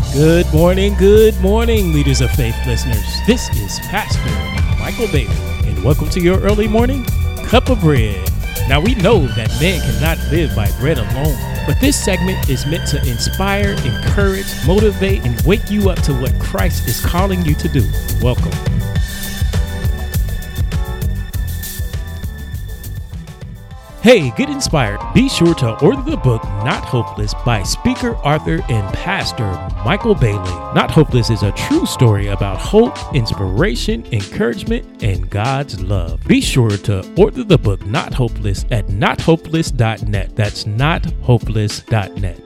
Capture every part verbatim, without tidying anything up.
Good morning, good morning, leaders of faith listeners. This is Pastor Michael Bailey, and welcome to your early morning cup of bread. Now, we know that man cannot live by bread alone, but this segment is meant to inspire, encourage, motivate, and wake you up to what Christ is calling you to do. Welcome. Hey, get inspired. Be sure to order the book, Not Hopeless, by speaker, author, and pastor Michael Bailey. Not Hopeless is a true story about hope, inspiration, encouragement, and God's love. Be sure to order the book, Not Hopeless, at not hopeless dot net. That's not hopeless dot net.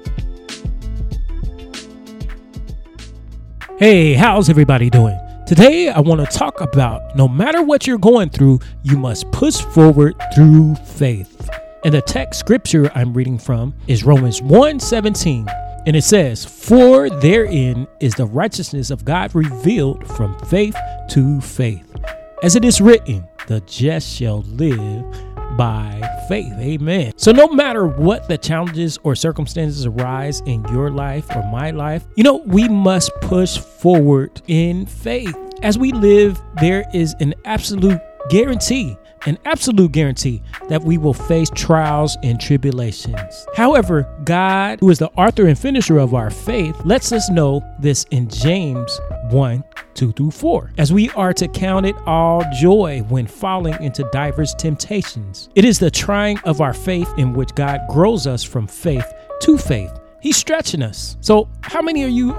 Hey, how's everybody doing? Today, I want to talk about no matter what you're going through, you must push forward through faith. And the text scripture I'm reading from is Romans one seventeen. And it says, "For therein is the righteousness of God revealed from faith to faith. As it is written, the just shall live by faith." Amen. So no matter what the challenges or circumstances arise in your life or my life, you know, we must push forward in faith. As we live, there is an absolute guarantee, an absolute guarantee that we will face trials and tribulations. However, God, who is the author and finisher of our faith, lets us know this in James one, two through four, as we are to count it all joy when falling into diverse temptations. It is the trying of our faith in which God grows us from faith to faith. He's stretching us. So how many of you